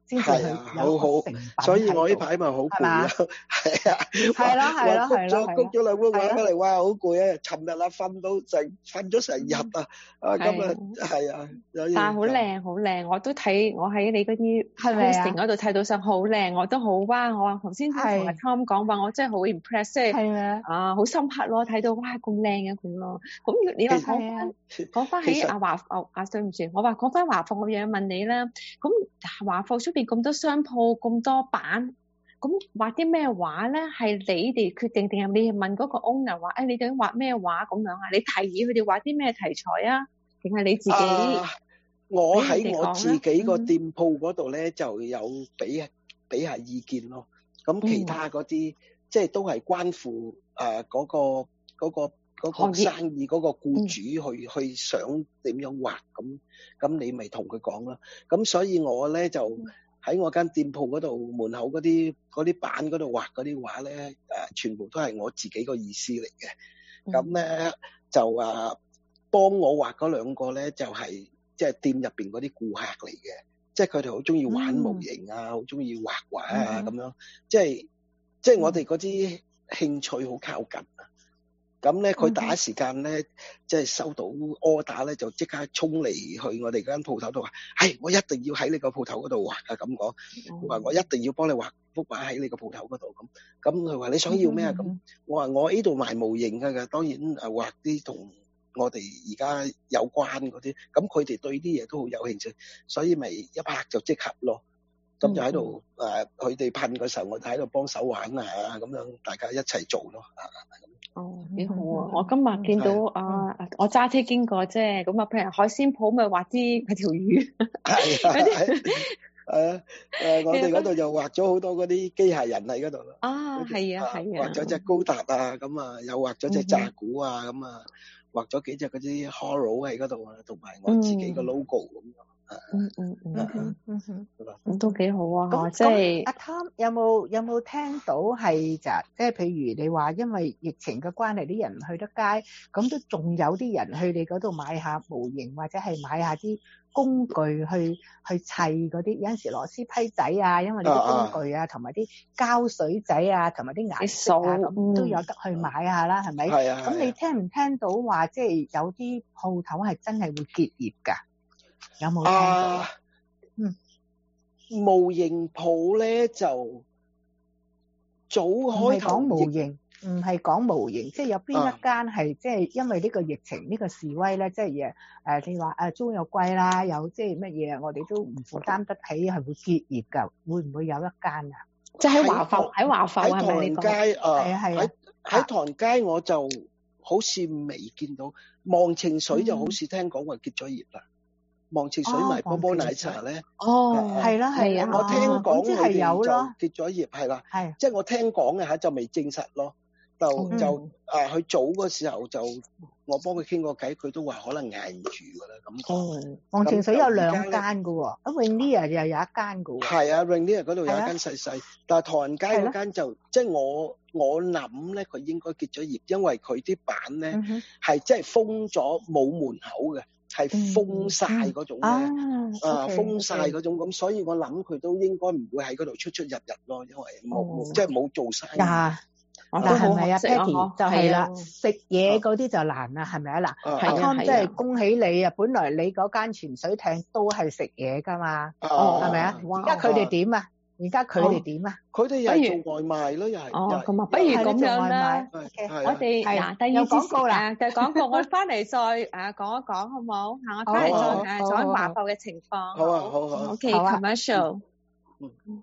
S3: 先至去有個成品。
S5: 所以我呢排咪好攰啊，係啊，
S3: 係咯係咯係咯，
S5: 谷咗兩碗飯翻嚟，哇好攰啊！尋日啊瞓到成瞓咗成日啊，啊今日係啊，但
S4: 係好靚好靚，我都睇我喺你嗰啲 posting 嗰度睇到相好靚，我都好哇！我話頭先同阿 Tom 講話，我真係好 impress， 即係啊好深刻咯，睇到哇咁靚嘅咁咯。咁你話講翻講翻喺阿華哦啊對唔住，我話講翻華埠，我又問你啦。咁華埠出邊咁多商鋪咁多版，咁畫啲咩畫咧？係你哋決定定係你問嗰個 owner 話，誒、哎、你哋畫咩畫咁樣啊？你提議佢哋畫啲咩題材啊？定係你自己？
S5: 啊、我喺我自己個店鋪嗰度咧，就有俾俾下意見咯。咁其他嗰啲、嗯、即係都係關乎誒嗰個嗰個。嗰、那個生意嗰個僱主去、嗯、去想點樣畫咁，咁你咪同佢講啦。咁所以我咧就喺我間店鋪嗰度門口嗰啲嗰啲板嗰度畫嗰啲畫咧，誒、呃、全部都係我自己個意思嚟嘅。咁、嗯、咧就誒、啊、幫我畫嗰兩個咧，就係即係店入邊嗰啲顧客嚟嘅，即係佢哋好中意玩模型啊，好中意畫畫啊咁、嗯、樣，即係即係我哋嗰啲興趣好靠近啊。咁咧，佢第一時間咧，即係收到 order 咧，就即刻衝嚟去我哋間鋪頭度話，係我一定要喺你個鋪頭嗰度畫啊！咁講，話、嗯、我一定要幫你畫幅畫喺你個鋪頭嗰度咁。咁佢話你想要咩啊？咁、嗯、我話我呢度賣模型㗎，當然誒畫啲同我哋而家有關嗰啲。咁佢哋對啲嘢都好有興趣，所以咪一拍就即刻咯。咁就喺度誒，佢哋噴嘅時候，我就喺度幫手玩啊，咁樣大家一齊做咯。
S4: 哦，幾好啊！我今日見到啊，我揸車經過啫，咁啊，譬如海鮮鋪咪畫啲嗰條魚，
S5: 係啊，係啊，誒，我哋嗰度又畫咗好多嗰啲機械人喺嗰度咯。啊，
S4: 係啊，係啊，
S5: 畫咗隻高達啊，咁啊，又畫咗隻炸鼓啊，咁啊，畫咗幾隻嗰啲 horror 喺嗰度啊，同埋我自己個 logo 咁樣。
S4: 嗯嗯嗯嗯嗯，咁都幾好啊！
S3: 咁
S4: 即係
S3: 阿 Tom 有冇有冇聽到係就即係譬如你話因為疫情嘅關係，啲人唔去得街，咁都仲有啲人去你嗰度買下模型或者係買下啲工具去去砌嗰啲，有陣時螺絲批仔啊，因為你啲工具啊，同埋啲膠水仔啊，同埋啲顏色啊，咁都有得去買下啦，係咪？係啊。咁你聽唔聽到話即係有啲鋪頭係真係會結業㗎？有冇聽到？啊、嗯，
S5: 模型鋪咧就早開頭講
S3: 模型，唔係講模型，即係有邊一間係即係因為呢個疫情呢、呢個示威咧，即係誒誒，你話誒租又貴啦，有即係乜嘢，我哋都唔負擔得起，係會結業㗎，會唔會有一間啊？
S4: 即係喺華埠，喺華埠
S5: 係咪你講？喺唐人街啊，
S3: 係啊係啊，
S5: 喺唐人街我就好似未見到，忘情水就好似聽講話結咗業啦。忘情水埋波波奶茶咧，
S3: 哦，係啦係啊，
S5: 我聽講佢哋就結咗業，係啦，
S3: 係，
S5: 即係我聽講嘅嚇，就未證實咯，就就啊，佢早嗰時候就我幫佢傾過偈，佢都話可能捱唔住㗎啦咁講。
S3: 忘情水有兩間㗎喎，啊 Rainier 又有一間㗎喎。
S5: 係啊 Rainier 嗰度有一間細細，但係唐人街嗰間就即係我我諗咧，佢應該結咗業，因為佢啲板咧係即係封咗冇門口嘅。係封晒嗰種咧，嗯嗯、啊封晒嗰種，咁、okay. 所以我諗佢都應該唔會喺嗰度出出入入咯，因為冇、哦、即係冇做生意。啊，
S3: 但係咪啊 Patty 就係啦，食嘢嗰啲就難啦，係咪啊嗱？阿 Tom 即係恭喜你啊！本來你嗰間潛水艇都係食嘢㗎嘛，係咪啊？而家佢哋點啊？而家佢哋點啊？
S5: 佢哋又係做外賣咯，又係。
S4: 哦，咁啊，不如咁樣啦。我哋嗱第二廣告啦，就廣告，我翻嚟再誒講一講，好唔好？嚇，我翻嚟再誒講華埠嘅情況。
S5: 好啊，好啊。
S4: OK，commercial。嗯。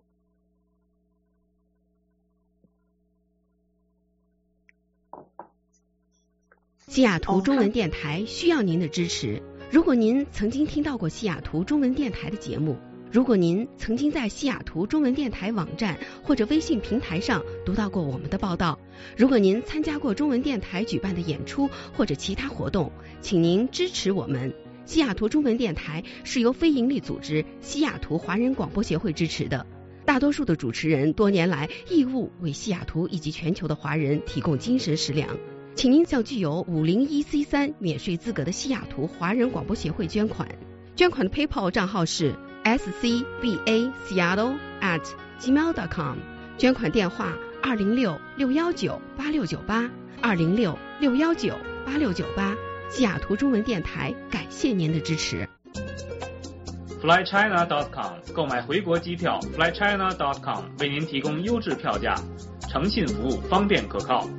S10: 西雅圖中文電台需要您的支持。如果您曾經聽到過西雅圖中文電台的節目，如果您曾經在西雅圖中文電台網站或者微信平台上讀到過我們的報道，如果您參加過中文電台舉辦的演出或者其他活動，請您支持我們。西雅圖中文電台是由非營利組織西雅圖華人廣播協會支持的，大多數的主持人多年來義務為西雅圖以及全球的華人提供精神食糧，請您向具有五零一 C 三免稅資格的西雅圖華人廣播協會捐款，捐款的 PayPal 賬號是 s c b a seattle at gmail dot com， 捐款电话二零六六幺九八六九八二零六六幺九八六九八。西雅图中文电台感谢您的支持。
S11: fly china dot com 购买回国机票 fly china dot com 为您提供优质票價，誠信服務，方便可靠。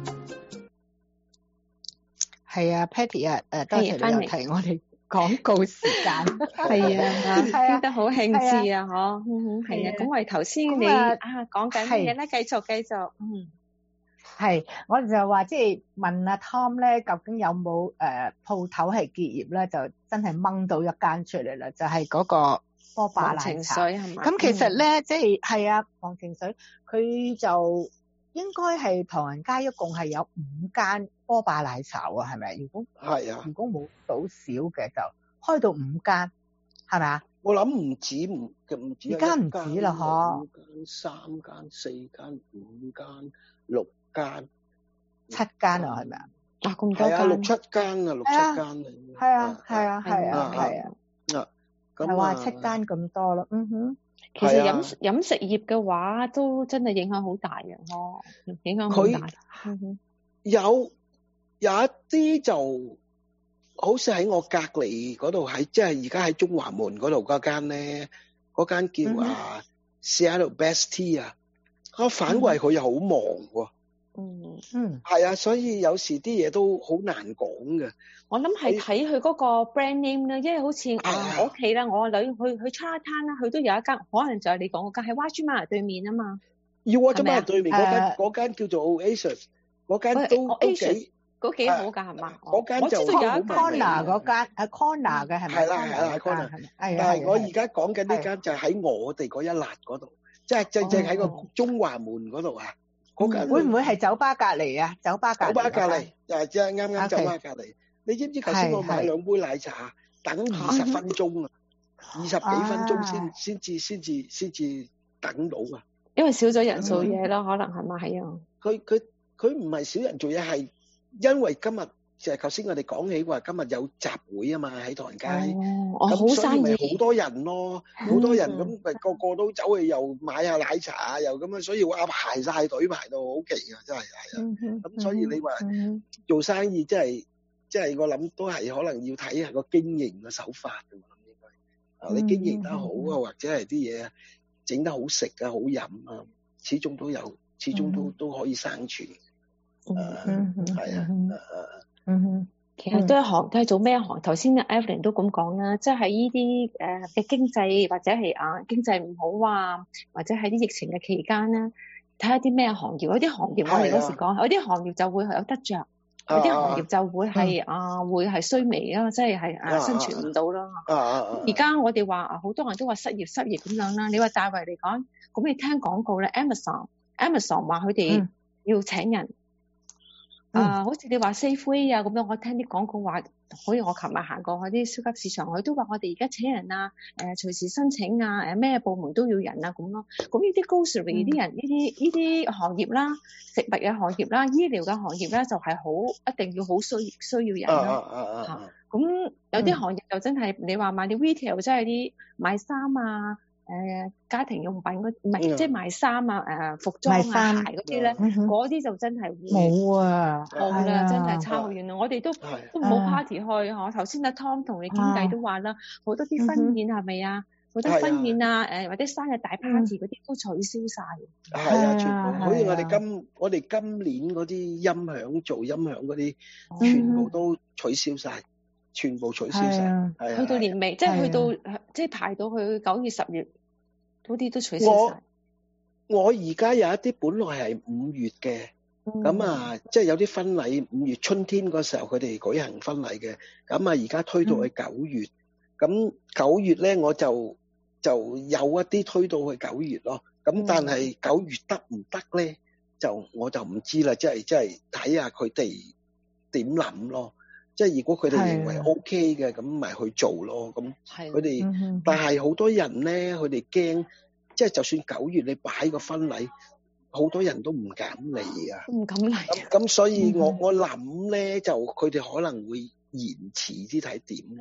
S3: 係啊 ，Patty 啊，誒多謝你又提我哋廣告時間。
S4: 係啊，傾得好興致啊，嗬，嗯係啊。咁我哋頭先你啊講緊乜嘢咧？繼續繼續，嗯。
S3: 係，我哋就話即係問阿 Tom 咧，究竟有冇誒鋪頭係結業咧？就真係掹到一間出嚟啦，就係、是、嗰個波霸奶茶。咁其實咧，即係係啊，忘情水佢就應該係唐人街一共係有五間波霸奶茶喎，係咪？如果
S5: 係啊，
S3: 如果冇到少嘅就開到五間，係咪啊？
S5: 我諗唔止唔唔止，
S3: 而家唔止啦，嗬。
S5: 五間、三間、四間、五間、六間、
S3: 七間啊，係咪啊？
S4: 啊，咁多間。
S5: 係啊，六七間啊，六七間啊。
S3: 係啊，係啊，係啊，係啊。
S5: 啊，
S3: 係話七間咁多咯，嗯哼。
S4: 其實飲飲食業嘅話，都真係影響好大嘅咯，影響好大。
S5: 佢有有一啲就好似喺我隔離嗰度，喺即係而家喺中華門嗰度嗰間咧，嗰間叫啊 Seattle Best Tea 啊，我反為佢又好忙喎。
S4: 嗯
S3: 嗯，
S5: 係啊，所以有時啲嘢都好難講嘅。
S4: 我諗係睇佢嗰個 brand name 咧，因為好似啊我屋企啦，我女去去 Chinatown 啦，佢都有一間，可能就係你講嗰間喺 Wajima 對面啊嘛。
S5: 要 Wajima 對面嗰間嗰間叫做 Oasis，嗰間都都幾
S4: 嗰幾好㗎係嘛？
S5: 嗰間就
S4: 我知道有一
S3: corner 嗰間係 corner 嘅係咪？
S5: 係啦係啦 corner。但係我而家講緊呢間就喺我哋嗰一欄嗰度，即係正正喺個中華門嗰度啊。
S3: 會唔會係酒吧隔離啊？酒吧隔離。酒吧
S5: 隔離，誒即係啱啱酒吧隔離。你知唔知頭先我買兩杯奶茶，等二十分鐘啊，二十幾分鐘先先至先至先至等到啊？
S4: 因為少咗人做嘢咯，可能係咪係啊？
S5: 佢佢佢唔係少人做嘢，係因為今日就係頭先我哋講起話，今日有集會啊嘛，喺唐人街。
S4: 哦，好生意。
S5: 咪好多人咯，好多人咁咪個個都走去又買下奶茶啊，又咁樣，所以哇排晒隊排到好勁啊，真係係啊。咁所以你話做生意真係。即係我諗都係可能要睇下個經營嘅手法嘅，我諗應該啊，你經營得好啊，或者係啲嘢整得好食啊、好飲啊，始終都有，始終都都可以生存。
S4: 嗯嗯，
S5: 係啊，
S4: 嗯哼，其實都係行，都係做咩行？頭先 Evelyn 都咁講啦，即係呢啲誒嘅經濟或者係啊經濟唔好啊，或者喺啲疫情嘅期間咧，睇下啲咩行業，有啲行業我哋嗰時講，有啲行業就會有得着。有啲行業就會係啊，會係衰微啊，即係係啊生存唔到啦。而家我哋話啊，好多人都話失業失業咁樣啦。你話大圍嚟講，咁你聽廣告咧 ，Amazon Amazon 話佢哋要請人，啊，好似你話 Safeway 啊咁樣，我聽啲廣告話，好似我琴日行過去啲超級市場，佢都話我哋而家請人啊，誒隨時申請啊，誒咩部門都要人啊咁咯。咁呢啲 grocery 啲人，呢啲呢啲行業啦，食物嘅行業啦，醫療嘅行業咧，就係好一定要好需需要人咯。嚇，咁有啲行業就真係你話買啲 retail，即係啲買衫啊。誒家庭用品嗰唔係即係賣衫啊、誒服裝啊、鞋嗰啲咧，嗰啲就真係
S3: 冇啊，
S4: 冇啦，真係差好遠啦！我哋都都冇 party 去嗬。頭先阿 Tom 同你傾偈都話啦，好多啲婚宴係咪啊？好多婚宴啊、誒或者生日大 party 嗰啲都取消晒。
S5: 係啊，全部好似我哋今我哋今年嗰啲音響做音響嗰啲，全部都取消晒，全部取消晒。
S4: 去到年尾，即係去到即係排到去九月、十月。嗰啲都取消晒。
S5: 我我而家有一啲本來係五月嘅，咁、嗯、啊，即係有啲婚禮五月春天嗰時候佢哋舉行婚禮嘅，咁啊而家推到去九月，咁、嗯、九月咧我就就有一啲推到去九月咯，咁但係九月得唔得咧？就我就唔知啦，即係即係睇下佢哋點諗咯。即係如果佢哋認為 OK 嘅，咁咪去做咯。咁佢哋，嗯、但係好多人咧，佢哋驚，即係就算九月你擺個婚禮，好多人都唔敢嚟啊，
S4: 唔敢嚟。
S5: 咁咁所以我、嗯、我諗咧，就佢哋可能會延遲啲睇點咯。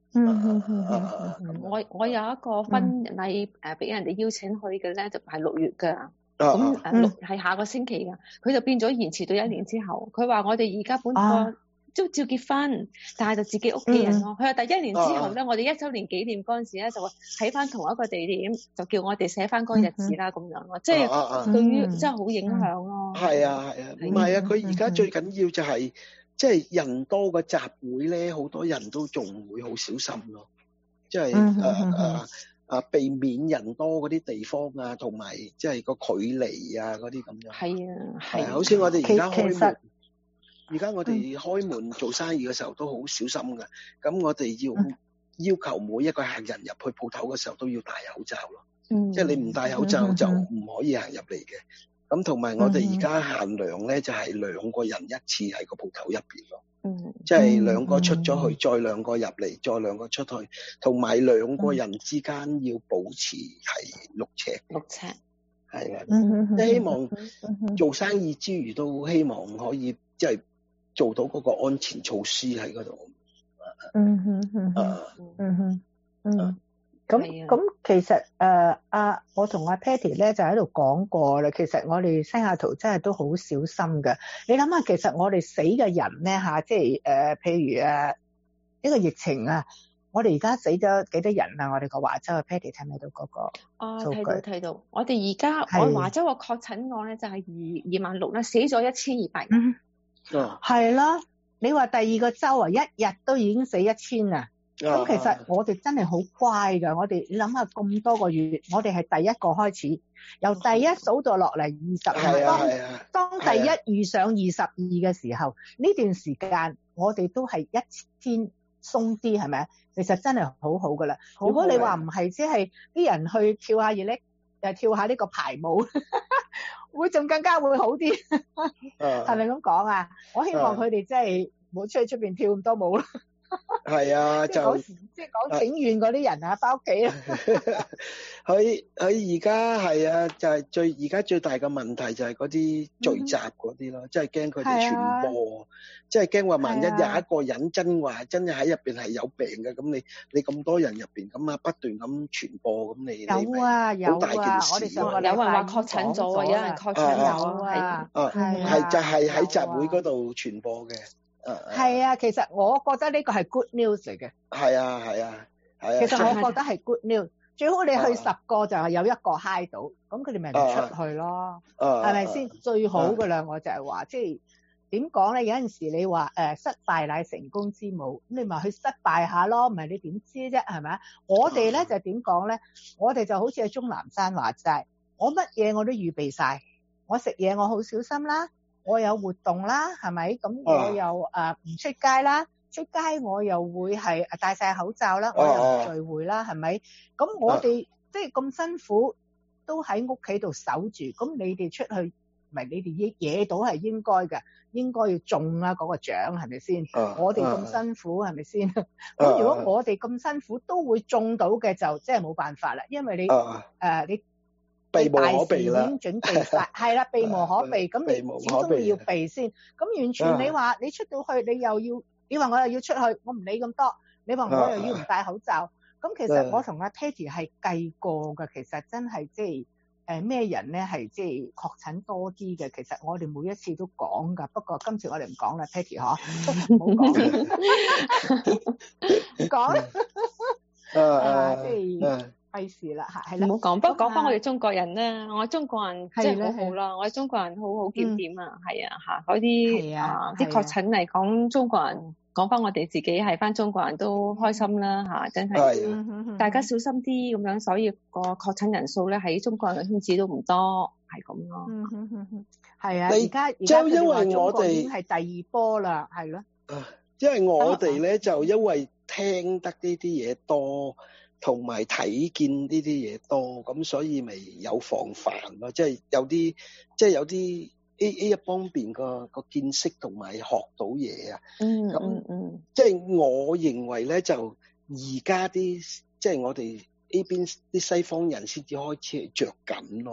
S4: 嗯嗯嗯嗯嗯，我我有一個婚禮誒俾人哋邀請去嘅咧，就係六月㗎。咁誒六係下個星期㗎，佢就變咗延遲到一年之後。佢話我哋而家本個都照結婚，但係就自己屋企人咯。佢話第一年之後咧，我哋一週年紀念嗰陣時咧，就喺翻同一個地點，就叫我哋寫翻嗰個日子啦，咁樣咯。即係對於真係好影響咯。
S5: 係啊係啊，唔係啊，佢而家最緊要就係。即係人多個集會咧，好多人都仲會好小心咯。即係誒誒誒，避免人多嗰啲地方啊，同埋即係個距離啊嗰啲咁樣。係啊，係啊。好似我哋而家開門，而家我哋開門做生意嘅時候都好小心㗎。咁我哋要要求每一個客人入去鋪頭嘅時候都要戴口罩咯。嗯。即係你唔戴口罩就唔可以行入嚟嘅。咁同埋我哋而家限量咧，就係兩個人一次喺個鋪頭入邊咯。嗯，即係兩個出咗去，再兩個入嚟，再兩個出去，同埋兩個人之間要保持係六尺。六尺。係啊，即係希望做生意之餘，都希望可以即係做到嗰個安全措施喺嗰度。
S3: 嗯哼嗯哼嗯哼嗯。咁咁其實誒阿我同阿 Patty 咧就喺度講過啦，其實我哋西雅圖真係都好小心㗎。你諗下，其實我哋死嘅人咧嚇，即係誒譬如誒呢個疫情啊，我哋而家死咗幾多人啊？我哋個華州嘅 Patty 睇唔睇到嗰個數據？啊，睇到睇到。我哋而家我華州嘅確診案咧就係二二萬六啦，死咗一千二百人。嗯，係啦。你話第二個州啊，一日都已經死一千啊！咁其實我哋真係好乖㗎，我哋你諗下咁多個月，我哋係第一個開始，由第一數到落嚟二十二，當當第一遇上二十二嘅時候，呢段時間我哋都係一千鬆啲，係咪啊？其實真係好好㗎啦。如果你話唔係，即係啲人去跳下熱力，誒跳下呢個排舞，會仲更加會好啲，係咪咁講啊？我希望佢哋真係唔好出去出邊跳咁多舞啦。係啊，就即係講請願嗰啲人啊，翻屋企啊。佢佢而家係啊，就係最而家最大嘅問題就係嗰啲聚集嗰啲咯，即係驚佢哋傳播，即係驚話萬一有一個人真話真係喺入邊係有病嘅，咁你你咁多人入邊咁啊不斷咁傳播，咁你有啊有啊，我哋上個禮拜有人話確診咗啊，有人確診有啊，係就係喺集會嗰度傳播嘅。係啊，其實我覺得呢個係 good news 嚟嘅。係啊，係啊，係啊。其實我覺得係 good news，最好你去十個就係有一個 high 到，咁佢哋咪唔出去咯，係咪先？最好㗎啦，我就係話，即係點講咧？有陣時你話誒失敗乃成功之母，咁你咪去失敗下咯，唔係你點知啫？係咪啊？我哋咧就點講咧？我哋就好似喺鍾南山話齋，我乜嘢我都預備晒，我食嘢我好小心啦。我有活動啦，係咪？咁我又誒唔、呃、出街啦，出街我又會係戴晒口罩啦，我又聚會啦，係咪？咁我哋即係咁辛苦，都喺屋企度守住。咁你哋出去，唔係你哋惹到係應該嘅，應該要中啦嗰個獎，係咪先？我哋咁辛苦，係咪先？咁如果我哋咁辛苦都會中到嘅，就即係冇辦法啦，因為你誒、呃、你。避無可避啦，已經準備晒，係啦，避無可避，咁你始終要避先。咁完全你話你出到去，你又要，你話我又要出去，我唔理咁多。你話我又要唔戴口罩，咁其實我同阿 Patty 係計過㗎，其實真係即係誒咩人咧係即係確診多啲嘅。其實我哋每一次都講㗎，不過今次我哋唔講啦 ，Patty 嗬，唔好講，唔講，誒即係。費事啦嚇，係啦，唔好講。不過講翻我哋中國人啦，我中國人真係好好啦，我哋中國人好好檢點啊，係啊嚇，嗰啲啊啲確診嚟講，中國人講翻我哋自己係翻中國人都開心啦嚇，真係大家小心啲咁樣，所以個確診人數咧喺中國人嘅圈子都唔多，係咁咯。嗯哼哼哼，係啊，而家而家佢哋話中國已經係第二波啦，係咯。啊，因為我哋咧就因為聽得呢啲嘢多。同埋睇見呢啲嘢多，咁所以咪有防範咯，即係有啲，即係有啲 A A 一方面個個見識同埋學到嘢啊。嗯，咁嗯，即係我認為咧，就而家啲即係我哋呢邊啲西方人先至開始係着緊咯。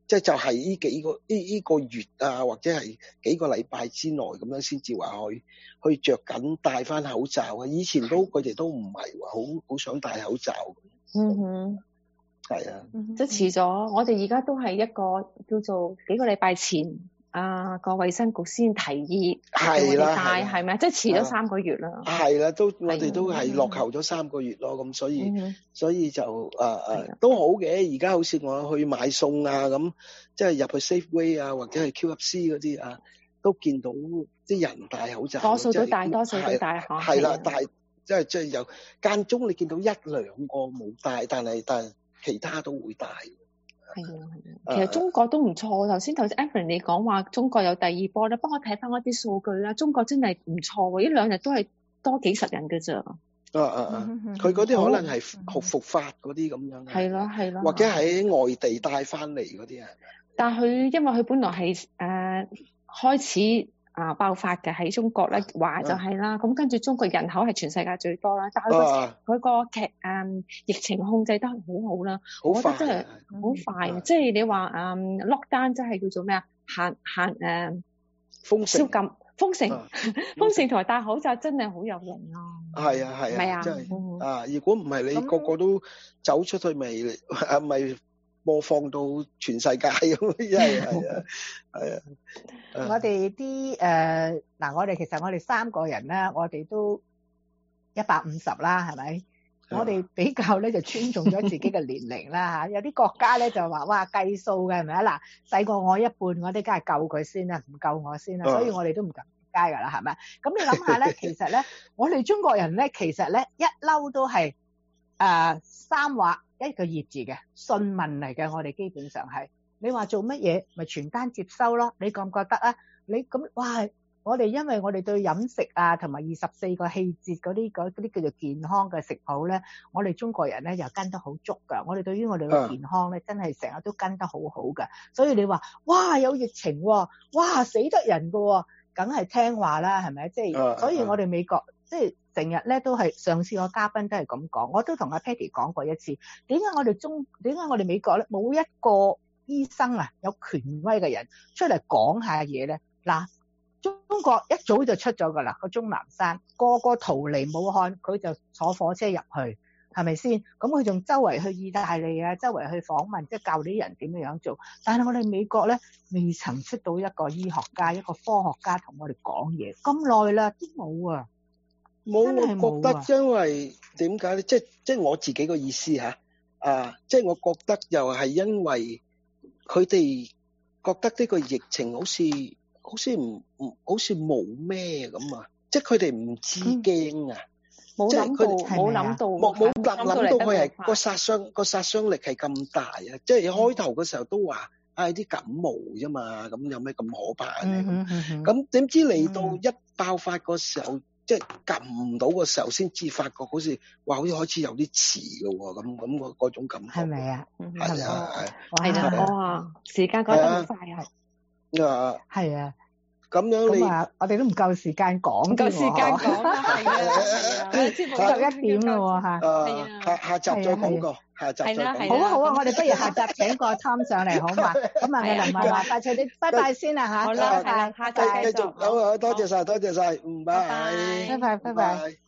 S5: 即係就係呢幾個呢呢個月啊，或者係幾個禮拜之內咁樣先至話去去着緊戴翻口罩啊。以前都佢哋都唔係話好好想戴口罩。
S4: 嗯哼，
S5: 係啊，
S4: 即係遲咗。我哋而家都係一個叫做幾個禮拜前啊個衛生局先提議
S5: 係啦，
S4: 戴係咪？即係遲咗三個月啦。
S5: 係啦，都我哋都係落後咗三個月咯。咁所以所以就誒誒都好嘅。而家好似我去買餸啊咁，即係入去 Safeway 啊或者係 Q F C 嗰啲啊，都見到啲人戴口罩。
S4: 多數都戴，多數都戴嚇。
S5: 係啦，戴即係即係有間中你見到一兩個冇戴，但係但係其他都會戴。
S4: 係啊，係啊，其實中國都唔錯。頭先頭先 Evelyn 你講話中國有第二波咧，幫我睇翻嗰啲數據啦。中國真係唔錯喎，呢兩日都係多幾十人嘅咋。
S5: 啊啊啊！佢嗰啲可能係復復發嗰啲咁樣。
S4: 係咯係咯。
S5: 或者喺外地帶翻嚟嗰啲啊。
S4: 但係佢因為佢本來係誒、呃、開始啊爆發嘅喺中國咧，話就係啦。咁跟住中國人口係全世界最多啦，但係佢佢個劇誒疫情控制得好好啦。我覺得真係好快啊！即係你話誒 lockdown 即係叫做咩啊？限限誒
S5: 封城、
S4: 宵禁、封城、封城同埋戴口罩真係好有用咯。
S5: 係啊係啊，真係啊！如果唔係你個個都走出去，咪啊咪播放到全世界咁，真係係啊係啊！
S3: 我哋啲誒嗱，我哋其實我哋三個人咧，我哋都一百五十啦，係咪？我哋比較咧就尊重咗自己嘅年齡啦嚇。有啲國家咧就話哇計數嘅係咪啊？嗱，細過我一半，我哋梗係救佢先啦，唔救我先啦，所以我哋都唔敢街㗎啦，係咪？咁你諗下咧，其實咧，我哋中國人咧，其實咧一嬲都係誒、呃、三畫一個葉字嘅信問嚟嘅，我哋基本上係。你話做乜嘢咪全單接收咯？你覺唔覺得啊？你咁哇，我哋因為我哋對飲食啊同埋二十四個氣節嗰啲嗰啲叫做健康嘅食譜咧，我哋中國人咧又跟得好足㗎。我哋對於我哋嘅健康咧，真係成日都跟得好好㗎。所以你話哇有疫情喎，哇死得人㗎喎，梗係聽話啦，係咪？即係所以我哋美國即係成日咧都係上次個嘉賓都係咁講，我都同阿 Patty 講過一次，點解我哋中點解我哋美國咧冇一個醫生啊，有權威嘅人出嚟講下嘢咧？嗱，中國一早就出咗噶啦，個鍾南山個個逃離武漢，佢就坐火車入去，係咪先？咁佢仲周圍去意大利啊，周圍去訪問，即係教啲人點樣樣做。但係我哋美國咧，未曾出到一個醫學家、一個科學家同我哋講嘢，咁耐啦都冇啊，
S5: 冇。我覺得因為點解咧？即係即係我自己個意思嚇啊！即係我覺得又係因為佢哋覺得呢個疫情好似好似唔唔好似冇咩咁啊！即係佢哋唔知驚啊！
S4: 冇諗到，冇諗到，
S5: 冇冇諗諗到佢係個殺傷個殺傷力係咁大啊！即係開頭嘅時候都話唉啲感冒啫嘛，咁有咩咁可怕咧？咁點知嚟到一爆發個時候，即係撳唔到個時候，先至發覺好似話好似開始有啲遲嘅喎，咁咁嗰嗰種感覺。
S3: 係咪啊？
S5: 係啊
S4: 係。係啊！哇！時間過得好快啊！
S5: 啊！
S3: 係啊！
S5: 咁樣你
S3: 啊，我哋都唔夠時間講，
S4: 唔夠時間講啦，係啊！節目
S3: 十一點啦喎嚇。
S5: 係啊！下下集再講過，下集再講。
S3: 好啊好啊，我哋不如下集請個 Tom 上嚟好嘛？咁啊，我林文華快脆啲，拜拜先啦嚇。
S4: 好啦，下集繼續。
S5: 好啊，多謝曬，多謝曬，唔該。
S3: 拜拜，拜拜。